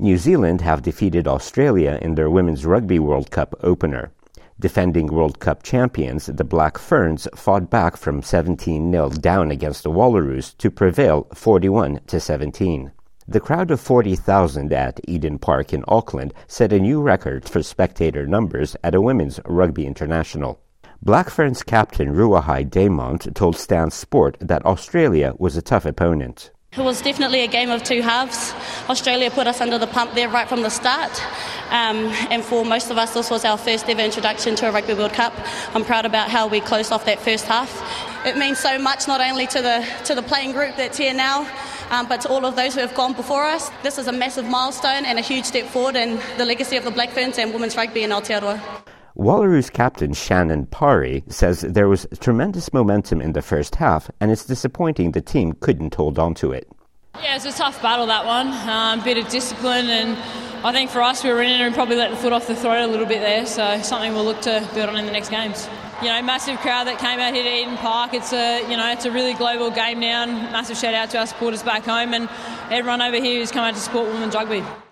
New Zealand have defeated Australia in their Women's Rugby World Cup opener. Defending World Cup champions, the Black Ferns fought back from 17-0 down against the Wallaroos to prevail 41-17. The crowd of 40,000 at Eden Park in Auckland set a new record for spectator numbers at a Women's Rugby International. Black Ferns captain Ruahai Daemont told Stan Sport that Australia was a tough opponent. It was definitely a game of two halves. Australia put us under the pump there right from the start. And for most of us, this was our first ever introduction to a Rugby World Cup. I'm proud about how we closed off that first half. It means so much, not only to the playing group that's here now, but to all of those who have gone before us. This is a massive milestone and a huge step forward in the legacy of the Black Ferns and women's rugby in Aotearoa. Wallaroos captain Shannon Parry says there was tremendous momentum in the first half, and it's disappointing the team couldn't hold on to it. Yeah, it was a tough battle, that one. Bit of discipline, and I think for us we were in it and probably let the foot off the throat a little bit there, so something we'll look to build on in the next games. You know, massive crowd that came out here to Eden Park. It's a really global game now, and massive shout out to our supporters back home and everyone over here who's come out to support women's rugby.